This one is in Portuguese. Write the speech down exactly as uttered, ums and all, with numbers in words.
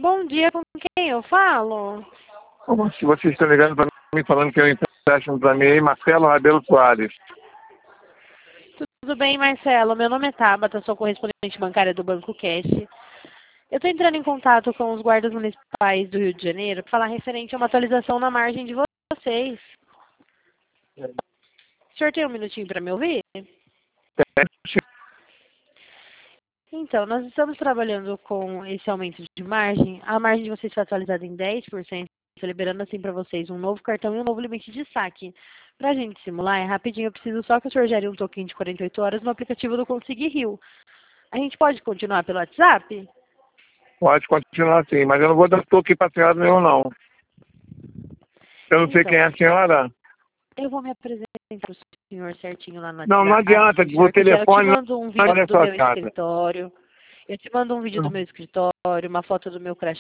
Bom dia, com quem eu falo? Como se vocês estão ligando para mim falando que é um empréstimo para mim, Marcelo Rabelo Soares. Tudo bem, Marcelo? Meu nome é Tabata, sou correspondente bancária do Banco Cash. Eu estou entrando em contato com os guardas municipais do Rio de Janeiro para falar referente a uma atualização na margem de vocês. O senhor tem um minutinho para me ouvir? Então, nós estamos trabalhando com esse aumento de margem. A margem de vocês foi atualizada em dez por cento, liberando assim para vocês um novo cartão e um novo limite de saque. Para a gente simular, é rapidinho, eu preciso só que o senhor gere um token de quarenta e oito horas no aplicativo do Consegui Rio. A gente pode continuar pelo WhatsApp? Pode continuar assim, mas eu não vou dar toque para a senhora nenhum, não. Eu não sei Então, quem é a senhora. eu vou me apresentar para o senhor certinho lá no WhatsApp. Não, não adianta, Se o o senhor quiser, eu te telefone mando um não é vídeo do sua meu casa. escritório. Eu te mando um vídeo do meu escritório, uma foto do meu crachá.